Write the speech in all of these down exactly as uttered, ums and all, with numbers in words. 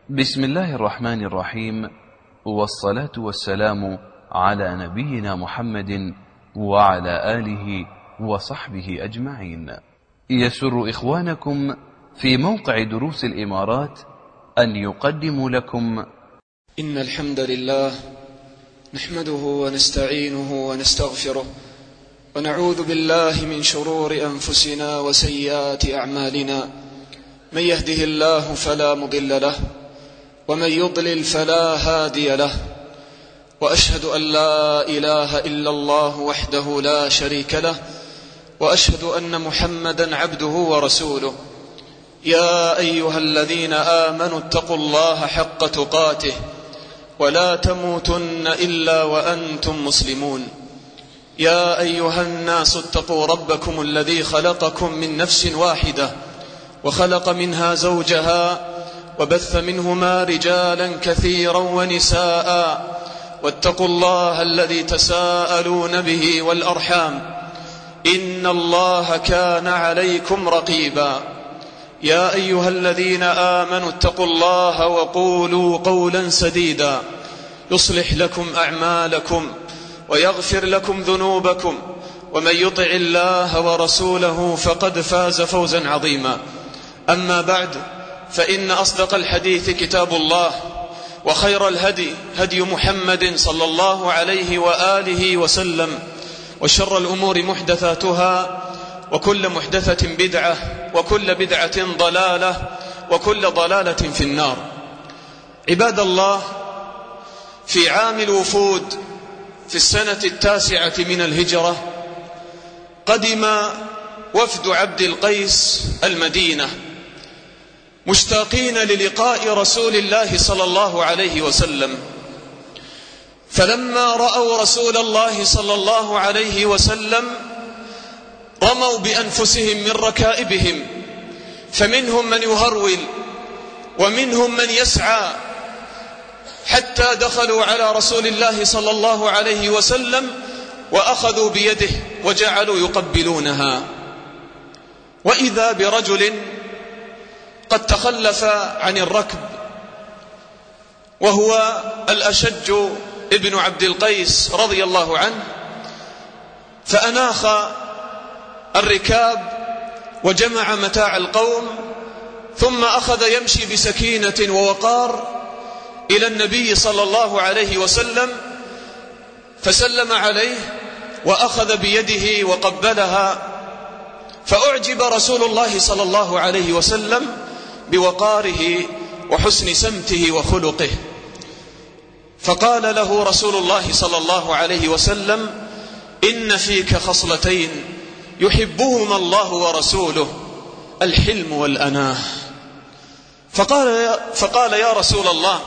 بسم الله الرحمن الرحيم، والصلاة والسلام على نبينا محمد وعلى آله وصحبه أجمعين. يسر إخوانكم في موقع دروس الإمارات أن يقدموا لكم إن الحمد لله نحمده ونستعينه ونستغفره ونعوذ بالله من شرور أنفسنا وسيئات أعمالنا. من يهده الله فلا مضل له ومن يضلل فلا هادي له، وأشهد أن لا إله إلا الله وحده لا شريك له، وأشهد أن محمدا عبده ورسوله. يا أيها الذين آمنوا اتقوا الله حق تقاته ولا تموتن إلا وأنتم مسلمون. يا أيها الناس اتقوا ربكم الذي خلقكم من نفس واحدة وخلق منها زوجها وبث منهما رجالا كثيرا ونساء، واتقوا الله الذي تساءلون به والأرحام إن الله كان عليكم رقيبا. يا أيها الذين آمنوا اتقوا الله وقولوا قولا سديدا يصلح لكم أعمالكم ويغفر لكم ذنوبكم، ومن يطع الله ورسوله فقد فاز فوزا عظيما. أما بعد، فإن أصدق الحديث كتاب الله، وخير الهدي هدي محمد صلى الله عليه وآله وسلم، وشر الأمور محدثاتها، وكل محدثة بدعة، وكل بدعة ضلالة، وكل ضلالة في النار. عباد الله، في عام الوفود في السنة التاسعة من الهجرة قدم وفد عبد القيس المدينة مشتاقين للقاء رسول الله صلى الله عليه وسلم، فلما رأوا رسول الله صلى الله عليه وسلم رموا بأنفسهم من ركائبهم، فمنهم من يهرول ومنهم من يسعى، حتى دخلوا على رسول الله صلى الله عليه وسلم وأخذوا بيده وجعلوا يقبلونها. وإذا برجل قد تخلف عن الركب، وهو الأشج ابن عبد القيس رضي الله عنه، فأناخ الركاب وجمع متاع القوم، ثم أخذ يمشي بسكينة ووقار إلى النبي صلى الله عليه وسلم، فسلم عليه وأخذ بيده وقبلها، فأعجب رسول الله صلى الله عليه وسلم بوقاره وحسن سمته وخلقه، فقال له رسول الله صلى الله عليه وسلم: إن فيك خصلتين يحبهما الله ورسوله، الحلم والأناه. فقال يا, فقال يا رسول الله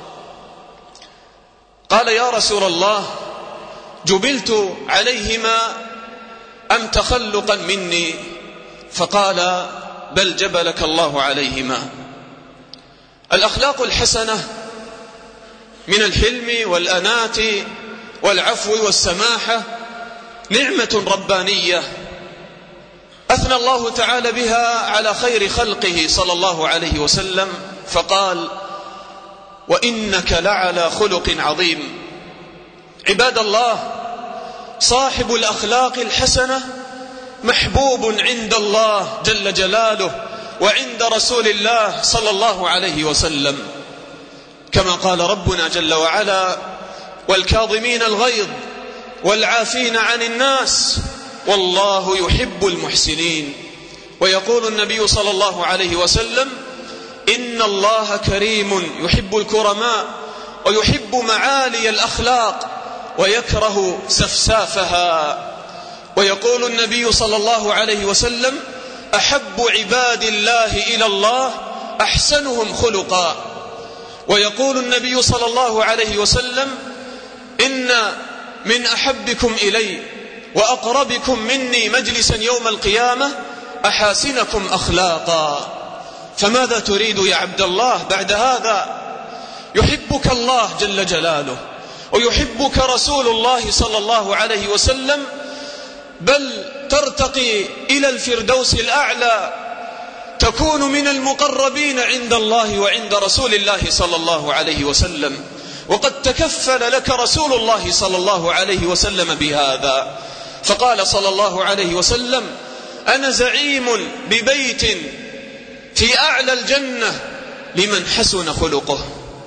قال يا رسول الله جبلت عليهما أم تخلقا مني؟ فقال: بل جبلك الله عليهما. الأخلاق الحسنة من الحلم والأناة والعفو والسماحة نعمة ربانية أثنى الله تعالى بها على خير خلقه صلى الله عليه وسلم، فقال: وإنك لعلى خلق عظيم. عباد الله، صاحب الأخلاق الحسنة محبوب عند الله جل جلاله وعند رسول الله صلى الله عليه وسلم، كما قال ربنا جل وعلا: والكاظمين الغيظ والعافين عن الناس والله يحب المحسنين. ويقول النبي صلى الله عليه وسلم: إن الله كريم يحب الكرماء ويحب معالي الأخلاق ويكره سفسافها. ويقول النبي صلى الله عليه وسلم: أحب عباد الله إلى الله أحسنهم خلقا. ويقول النبي صلى الله عليه وسلم: إن من أحبكم إلي وأقربكم مني مجلسا يوم القيامة أحاسنكم أخلاقا. فماذا تريد يا عبد الله بعد هذا؟ يحبك الله جل جلاله ويحبك رسول الله صلى الله عليه وسلم، بل ترتقي إلى الفردوس الأعلى تكون من المقربين عند الله وعند رسول الله صلى الله عليه وسلم، وقد تكفل لك رسول الله صلى الله عليه وسلم بهذا، فقال صلى الله عليه وسلم: أنا زعيم ببيت في أعلى الجنة لمن حسن خلقه.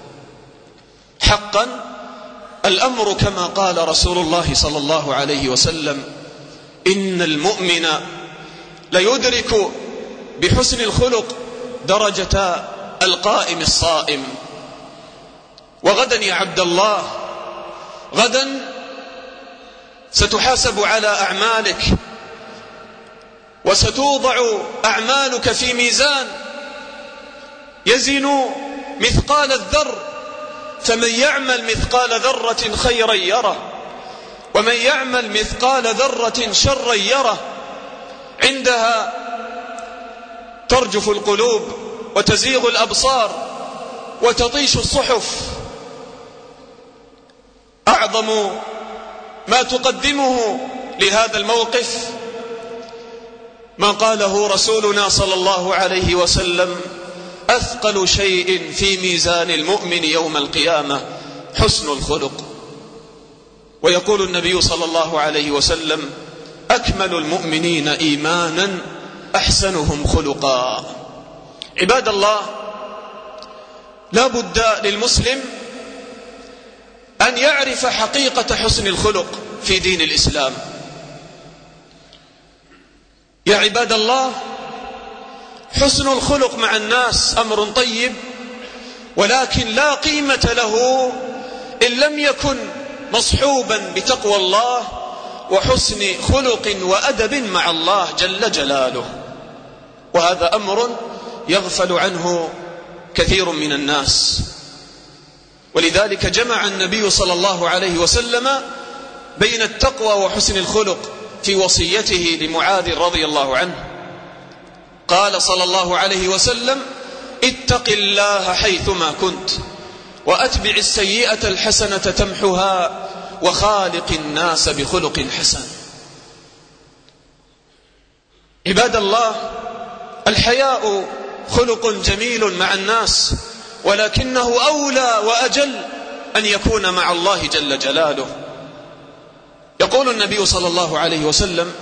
حقا الأمر كما قال رسول الله صلى الله عليه وسلم: إن المؤمن ليدرك بحسن الخلق درجة القائم الصائم. وغدا يا عبد الله، غدا ستحاسب على أعمالك، وستوضع أعمالك في ميزان يزن مثقال الذر، فمن يعمل مثقال ذرة خيرا يره، ومن يعمل مثقال ذرة شرا يره. عندها ترجف القلوب وتزيغ الأبصار وتطيش الصحف. أعظم ما تقدمه لهذا الموقف ما قاله رسولنا صلى الله عليه وسلم: أثقل شيء في ميزان المؤمن يوم القيامة حسن الخلق. ويقول النبي صلى الله عليه وسلم: أكمل المؤمنين إيمانا أحسنهم خلقا. عباد الله، لا بد للمسلم أن يعرف حقيقة حسن الخلق في دين الإسلام. يا عباد الله، حسن الخلق مع الناس أمر طيب، ولكن لا قيمة له إن لم يكن مصحوبا بتقوى الله وحسن خلق وأدب مع الله جل جلاله، وهذا أمر يغفل عنه كثير من الناس. ولذلك جمع النبي صلى الله عليه وسلم بين التقوى وحسن الخلق في وصيته لمعاذ رضي الله عنه. قال صلى الله عليه وسلم: اتق الله حيثما كنت، وأتبع السيئة الحسنة تمحها، وخالق الناس بخلق حسن. عباد الله، الحياء خلق جميل مع الناس، ولكنه أولى وأجل أن يكون مع الله جل جلاله. يقول النبي صلى الله عليه وسلم: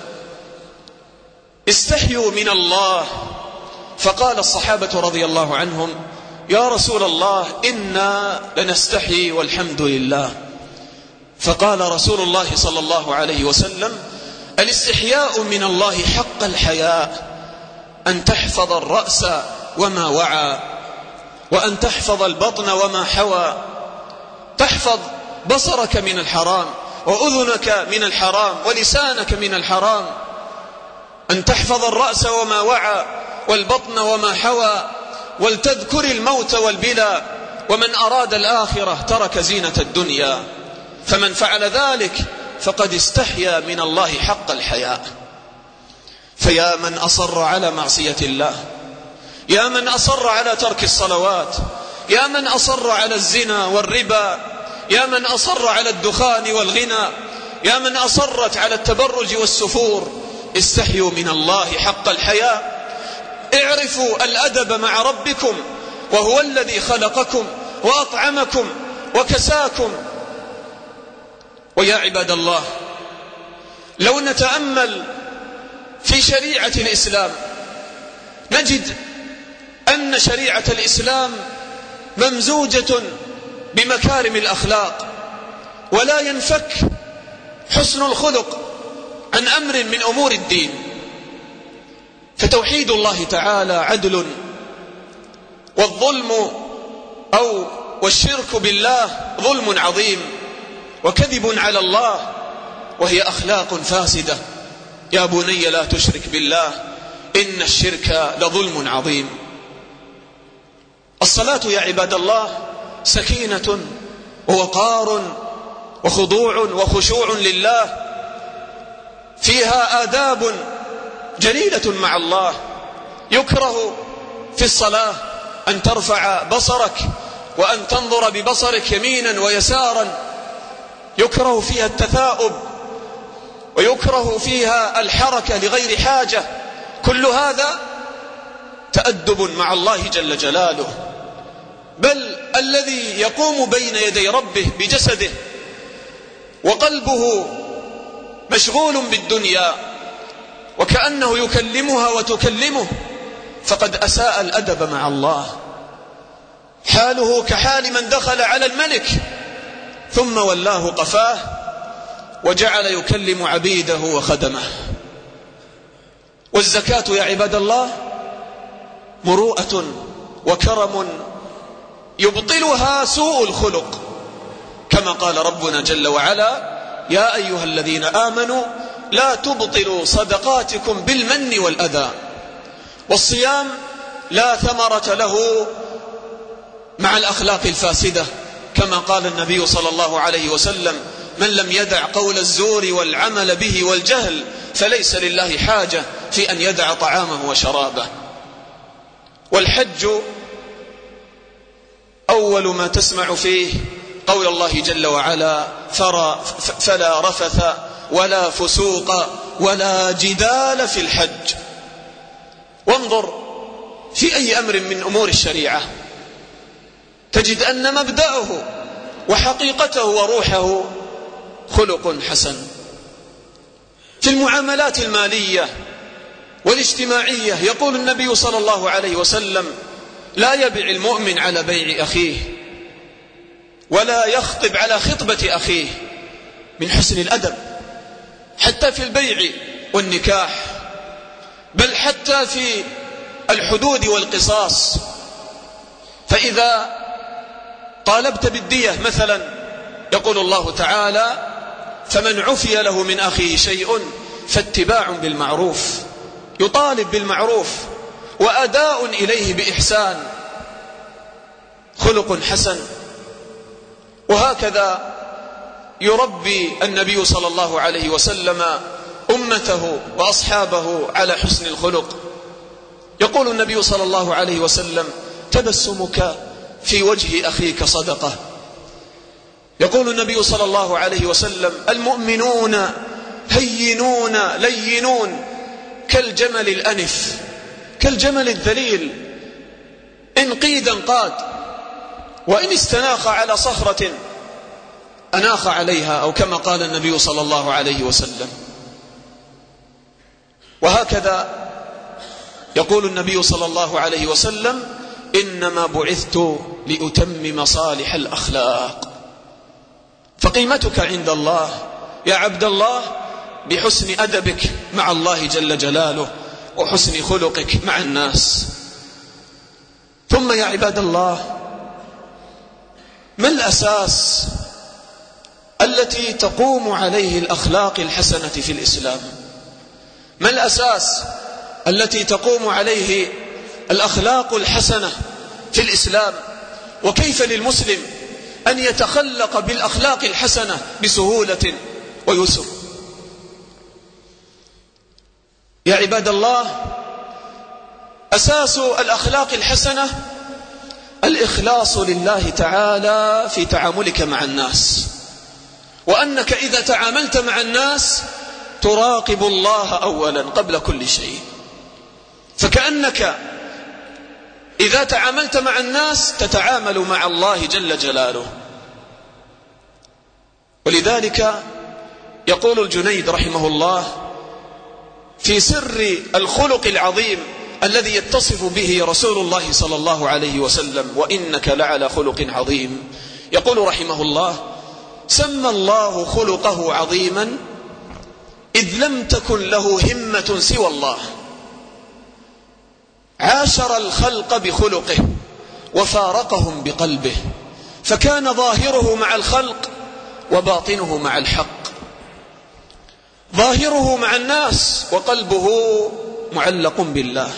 استحيوا من الله. فقال الصحابة رضي الله عنهم: يا رسول الله، إنا لنستحي والحمد لله. فقال رسول الله صلى الله عليه وسلم: الاستحياء من الله حق الحياء أن تحفظ الرأس وما وعى، وأن تحفظ البطن وما حوى، تحفظ بصرك من الحرام، وأذنك من الحرام، ولسانك من الحرام، أن تحفظ الرأس وما وعى، والبطن وما حوى، ولتذكر الموت والبلى، ومن أراد الآخرة ترك زينة الدنيا. فمن فعل ذلك فقد استحيا من الله حق الحياء. فيا من أصر على معصية الله، يا من أصر على ترك الصلوات، يا من أصر على الزنا والربا، يا من أصر على الدخان والغنى، يا من أصرت على التبرج والسفور، استحيوا من الله حق الحياء. اعرفوا الأدب مع ربكم، وهو الذي خلقكم وأطعمكم وكساكم. ويا عباد الله، لو نتأمل في شريعة الإسلام نجد أن شريعة الإسلام ممزوجة بمكارم الأخلاق، ولا ينفك حسن الخلق عن أمر من أمور الدين. فتوحيد الله تعالى عدل، والظلم أو والشرك بالله ظلم عظيم وكذب على الله، وهي أخلاق فاسدة. يا بني لا تشرك بالله إن الشرك لظلم عظيم. الصلاة يا عباد الله سكينة ووقار وخضوع وخشوع لله، فيها آداب جليلة مع الله. يكره في الصلاة أن ترفع بصرك وأن تنظر ببصرك يمينا ويسارا، يكره فيها التثاؤب، ويكره فيها الحركة لغير حاجة. كل هذا تأدب مع الله جل جلاله، بل الذي يقوم بين يدي ربه بجسده وقلبه مشغول بالدنيا وكأنه يكلمها وتكلمه فقد أساء الأدب مع الله. حاله كحال من دخل على الملك ثم ولاه قفاه وجعل يكلم عبيده وخدمه. والزكاة يا عباد الله مروءة وكرم يبطلها سوء الخلق، كما قال ربنا جل وعلا: يا أيها الذين آمنوا لا تبطلوا صدقاتكم بالمن والأذى. والصيام لا ثمرة له مع الأخلاق الفاسدة، كما قال النبي صلى الله عليه وسلم: من لم يدع قول الزور والعمل به والجهل فليس لله حاجة في أن يدع طعامه وشرابه. والحج أول ما تسمع فيه قول الله جل وعلا: فلا رفث ولا فسوق ولا جدال في الحج. وانظر في أي أمر من أمور الشريعة تجد أن مبدأه وحقيقته وروحه خلق حسن. في المعاملات المالية والاجتماعية يقول النبي صلى الله عليه وسلم: لا يبع المؤمن على بيع أخيه ولا يخطب على خطبة أخيه، من حسن الأدب حتى في البيع والنكاح، بل حتى في الحدود والقصاص. فإذا طالبت بالدية مثلا يقول الله تعالى: فمن عفي له من أخيه شيء فاتباع بالمعروف، يطالب بالمعروف وأداء إليه بإحسان، خلق حسن. وهكذا يربي النبي صلى الله عليه وسلم أمته وأصحابه على حسن الخلق. يقول النبي صلى الله عليه وسلم: تبسمك في وجه أخيك صدقة. يقول النبي صلى الله عليه وسلم: المؤمنون هينون لينون كالجمل الأنف، كالجمل الذليل، إن قيد انقاد، وإن استناخ على صخرة أناخ عليها، أو كما قال النبي صلى الله عليه وسلم. وهكذا يقول النبي صلى الله عليه وسلم: إنما بعثت لأتمم صالح الأخلاق. فقيمتك عند الله يا عبد الله بحسن أدبك مع الله جل جلاله وحسن خلقك مع الناس. ثم يا عباد الله، ما الأساس التي تقوم عليه الأخلاق الحسنة في الإسلام؟ ما الأساس التي تقوم عليه الأخلاق الحسنة في الإسلام؟ وكيف للمسلم أن يتخلق بالأخلاق الحسنة بسهولة ويسر؟ يا عباد الله، أساس الأخلاق الحسنة الإخلاص لله تعالى في تعاملك مع الناس، وأنك إذا تعاملت مع الناس تراقب الله أولا قبل كل شيء. فكأنك إذا تعاملت مع الناس تتعامل مع الله جل جلاله. ولذلك يقول الجنيد رحمه الله في سر الخلق العظيم الذي يتصف به رسول الله صلى الله عليه وسلم: وإنك لعلى خلق عظيم. يقول رحمه الله: سمى الله خلقه عظيما إذ لم تكن له همة سوى الله، عاشر الخلق بخلقه وفارقهم بقلبه، فكان ظاهره مع الخلق وباطنه مع الحق، ظاهره مع الناس وقلبه معلق بالله.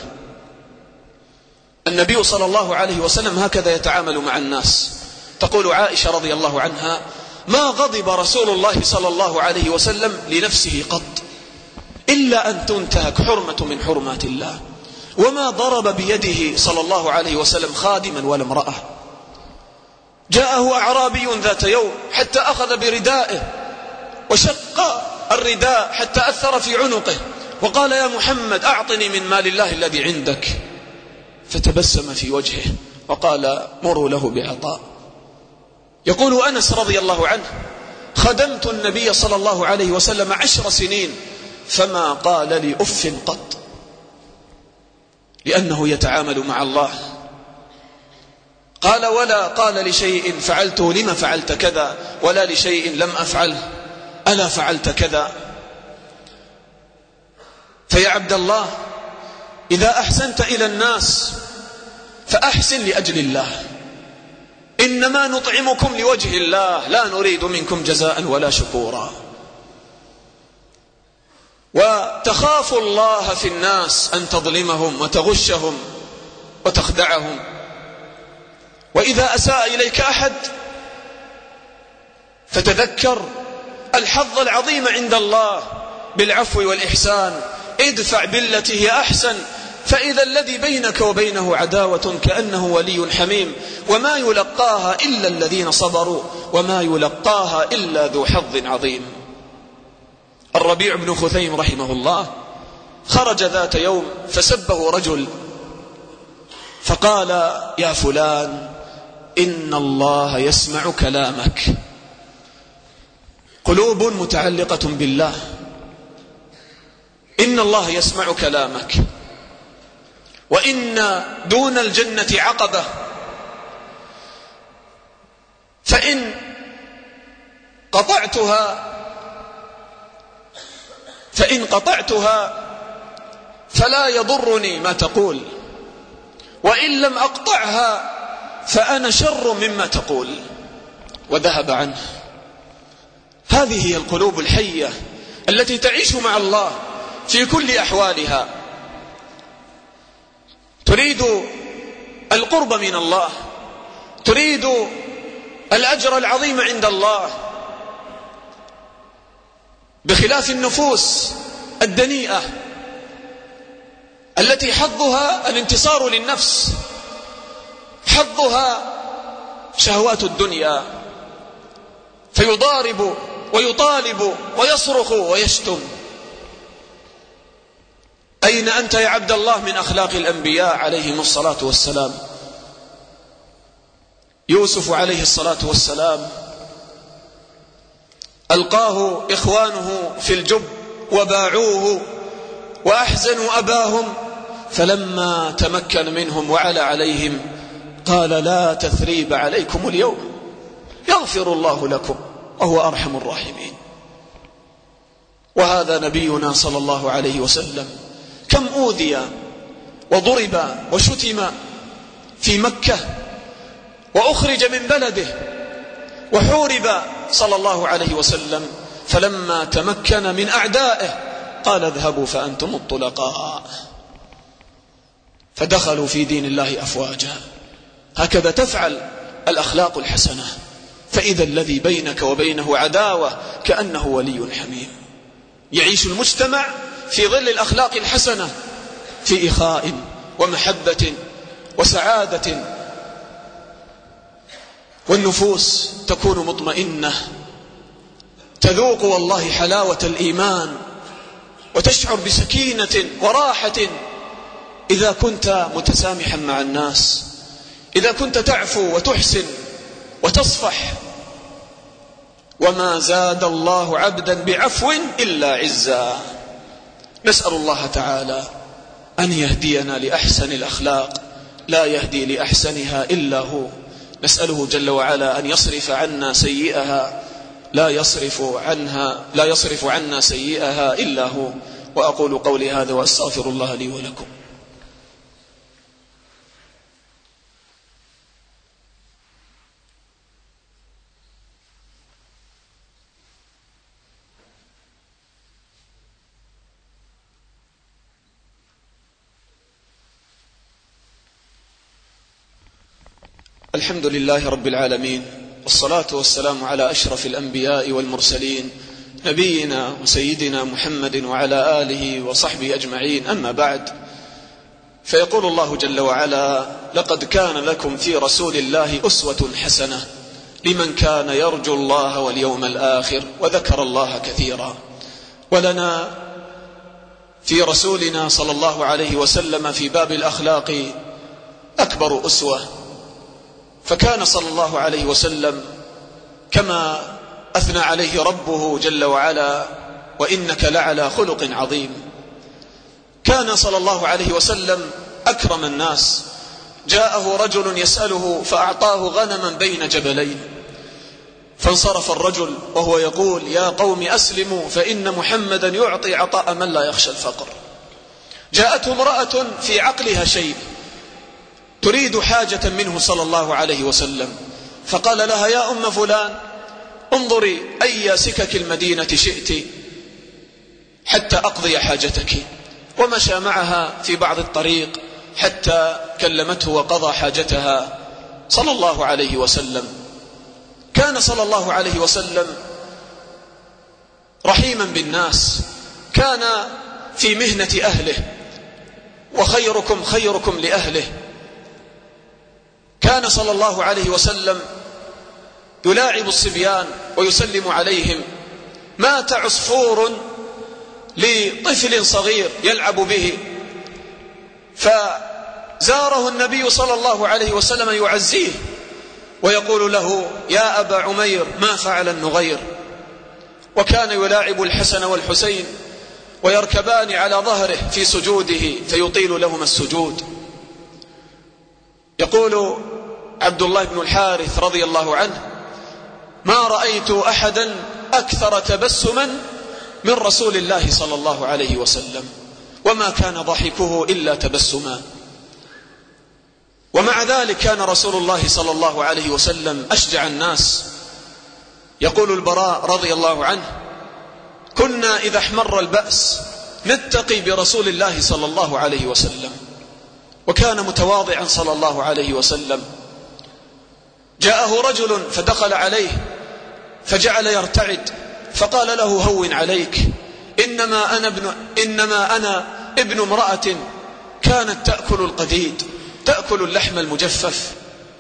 النبي صلى الله عليه وسلم هكذا يتعامل مع الناس. تقول عائشة رضي الله عنها: ما غضب رسول الله صلى الله عليه وسلم لنفسه قط إلا أن تنتهك حرمة من حرمات الله، وما ضرب بيده صلى الله عليه وسلم خادما ولا امرأة. جاءه أعرابي ذات يوم حتى أخذ بردائه وشق الرداء حتى أثر في عنقه وقال: يا محمد أعطني من مال الله الذي عندك. فتبسم في وجهه وقال مروا له بعطاء. يقول أنس رضي الله عنه خدمت النبي صلى الله عليه وسلم عشر سنين فما قال لي أف قط، لأنه يتعامل مع الله. قال ولا قال لشيء فعلته لما فعلت كذا، ولا لشيء لم أفعله ألا فعلت كذا. فيا عبد الله إذا أحسنت إلى الناس فأحسن لأجل الله، إنما نطعمكم لوجه الله لا نريد منكم جزاء ولا شكورا. وتخاف الله في الناس أن تظلمهم وتغشهم وتخدعهم. وإذا أساء إليك أحد فتذكر الحظ العظيم عند الله بالعفو والإحسان، ادفع بالتي هي أحسن، فإذا الذي بينك وبينه عداوة كأنه ولي حميم، وما يلقاها إلا الذين صبروا وما يلقاها إلا ذو حظ عظيم. الربيع بن خثيم رحمه الله خرج ذات يوم فسبه رجل فقال يا فلان إن الله يسمع كلامك. قلوب متعلقة بالله، إن الله يسمع كلامك، وإن دون الجنة عقبة، فإن قطعتها فإن قطعتها فلا يضرني ما تقول، وإن لم أقطعها فأنا شر مما تقول. وذهب عنه. هذه هي القلوب الحية التي تعيش مع الله في كل أحوالها، تريد القرب من الله، تريد الأجر العظيم عند الله، بخلاف النفوس الدنيئة التي حظها الانتصار للنفس، حظها شهوات الدنيا، فيضارب ويطالب ويصرخ ويشتم. أين أنت يا عبد الله من أخلاق الأنبياء عليهم الصلاة والسلام؟ يوسف عليه الصلاة والسلام ألقاه إخوانه في الجب وباعوه وأحزنوا أباهم، فلما تمكن منهم وعلى عليهم قال لا تثريب عليكم اليوم يغفر الله لكم وهو أرحم الراحمين. وهذا نبينا صلى الله عليه وسلم كم أوذي وضرب وشتم في مكة، وأخرج من بلده وحورب صلى الله عليه وسلم، فلما تمكن من أعدائه قال اذهبوا فأنتم الطلقاء، فدخلوا في دين الله أفواجا. هكذا تفعل الأخلاق الحسنة، فإذا الذي بينك وبينه عداوة كأنه ولي حميم. يعيش المجتمع في ظل الأخلاق الحسنة في إخاء ومحبة وسعادة، والنفوس تكون مطمئنة، تذوق والله حلاوة الإيمان، وتشعر بسكينة وراحة إذا كنت متسامحا مع الناس، إذا كنت تعفو وتحسن وتصفح. وما زاد الله عبدا بعفو إلا عزا. نسأل الله تعالى أن يهدينا لأحسن الأخلاق، لا يهدي لأحسنها إلا هو. نسأله جل وعلا أن يصرف عنا سيئها، لا يصرف عنها لا يصرف عنا سيئها إلا هو. وأقول قولي هذا وأستغفر الله لي ولكم. الحمد لله رب العالمين، والصلاة والسلام على أشرف الأنبياء والمرسلين، نبينا وسيدنا محمد وعلى آله وصحبه أجمعين. أما بعد، فيقول الله جل وعلا: لقد كان لكم في رسول الله أسوة حسنة لمن كان يرجو الله واليوم الآخر وذكر الله كثيرا. ولنا في رسولنا صلى الله عليه وسلم في باب الأخلاق أكبر أسوة. فكان صلى الله عليه وسلم كما أثنى عليه ربه جل وعلا: وإنك لعلى خلق عظيم. كان صلى الله عليه وسلم أكرم الناس. جاءه رجل يسأله فأعطاه غنما بين جبلين، فانصرف الرجل وهو يقول: يا قوم أسلموا فإن محمدا يعطي عطاء من لا يخشى الفقر. جاءته امرأة في عقلها شيء تريد حاجة منه صلى الله عليه وسلم، فقال لها: يا أم فلان انظري أي سكك المدينة شئت حتى أقضي حاجتك. ومشى معها في بعض الطريق حتى كلمته وقضى حاجتها صلى الله عليه وسلم. كان صلى الله عليه وسلم رحيما بالناس، كان في مهنة أهله، وخيركم خيركم لأهله. كان صلى الله عليه وسلم يلاعب الصبيان ويسلم عليهم. مات عصفور لطفل صغير يلعب به، فزاره النبي صلى الله عليه وسلم يعزيه ويقول له: يا أبا عمير ما فعل النغير. وكان يلاعب الحسن والحسين ويركبان على ظهره في سجوده فيطيل لهما السجود. يقول عبد الله بن الحارث رضي الله عنه: ما رأيت أحدا أكثر تبسما من رسول الله صلى الله عليه وسلم، وما كان ضحكه إلا تبسما. ومع ذلك كان رسول الله صلى الله عليه وسلم أشجع الناس. يقول البراء رضي الله عنه: كنا إذا احمر البأس نتقي برسول الله صلى الله عليه وسلم. وكان متواضعا صلى الله عليه وسلم. جاءه رجل فدخل عليه فجعل يرتعد، فقال له: هون عليك، إنما أنا ابن, إنما أنا ابن امرأة كانت تأكل القديد، تأكل اللحم المجفف.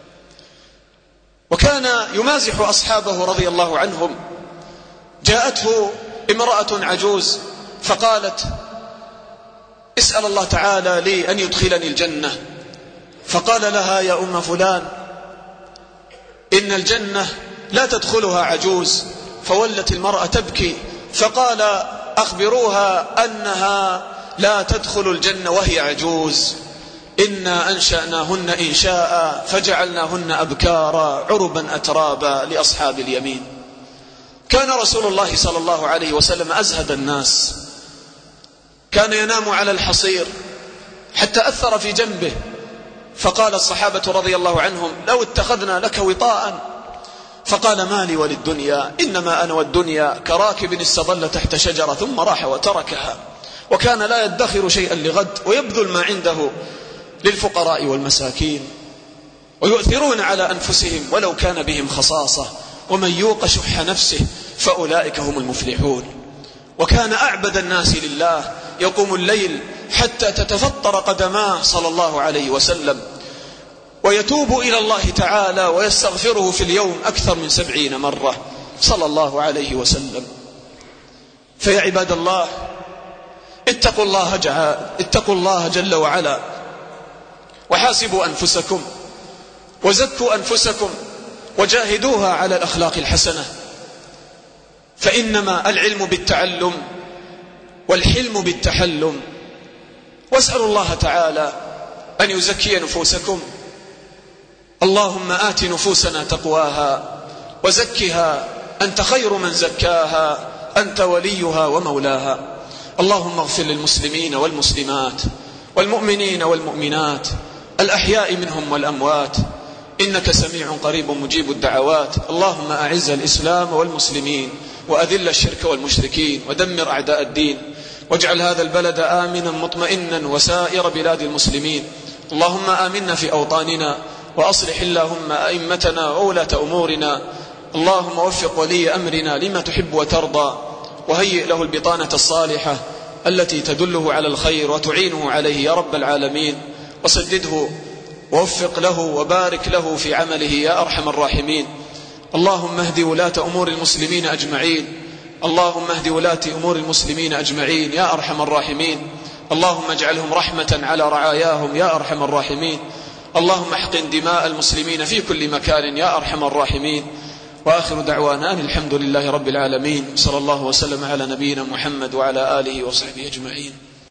وكان يمازح أصحابه رضي الله عنهم. جاءته امرأة عجوز فقالت: اسأل الله تعالى لي أن يدخلني الجنة. فقال لها: يا أم فلان إن الجنة لا تدخلها عجوز. فولت المرأة تبكي، فقال: أخبروها أنها لا تدخل الجنة وهي عجوز. إنا أنشأناهن إنشاء فجعلناهن أبكارا عربا أترابا لأصحاب اليمين. كان رسول الله صلى الله عليه وسلم أزهد الناس. كان ينام على الحصير حتى أثر في جنبه، فقال الصحابة رضي الله عنهم: لو اتخذنا لك وطاء. فقال: ما لي وللدنيا، إنما أنا والدنيا كراكب استظل تحت شجرة ثم راح وتركها. وكان لا يدخر شيئا لغد، ويبذل ما عنده للفقراء والمساكين، ويؤثرون على أنفسهم ولو كان بهم خصاصة، ومن يوق شح نفسه فأولئك هم المفلحون. وكان أعبد الناس لله، يقوم الليل حتى تتفطر قدماه صلى الله عليه وسلم، ويتوب إلى الله تعالى ويستغفره في اليوم أكثر من سبعين مرة صلى الله عليه وسلم. فيا عباد الله، اتقوا الله جل, اتقوا الله جل وعلا، وحاسبوا أنفسكم وزكوا أنفسكم وجاهدوها على الأخلاق الحسنة، فإنما العلم بالتعلم والحلم بالتحلم. واسألوا الله تعالى أن يزكي نفوسكم. اللهم آت نفوسنا تقواها وزكها أنت خير من زكاها، أنت وليها ومولاها. اللهم اغفر للمسلمين والمسلمات والمؤمنين والمؤمنات الأحياء منهم والأموات، إنك سميع قريب مجيب الدعوات. اللهم أعز الإسلام والمسلمين وأذل الشرك والمشركين ودمر أعداء الدين، واجعل هذا البلد آمنا مطمئنا وسائر بلاد المسلمين. اللهم آمنا في أوطاننا، وأصلح اللهم أئمتنا وولاة أمورنا. اللهم وفق ولي أمرنا لما تحب وترضى، وهيئ له البطانة الصالحة التي تدله على الخير وتعينه عليه يا رب العالمين، وسدده ووفق له وبارك له في عمله يا أرحم الراحمين. اللهم اهد ولاة أمور المسلمين أجمعين، اللهم اهد ولاة أمور المسلمين أجمعين يا أرحم الراحمين. اللهم اجعلهم رحمة على رعاياهم يا أرحم الراحمين. اللهم احقن دماء المسلمين في كل مكان يا أرحم الراحمين. وآخر دعوانا أن الحمد لله رب العالمين، صلى الله وسلم على نبينا محمد وعلى آله وصحبه أجمعين.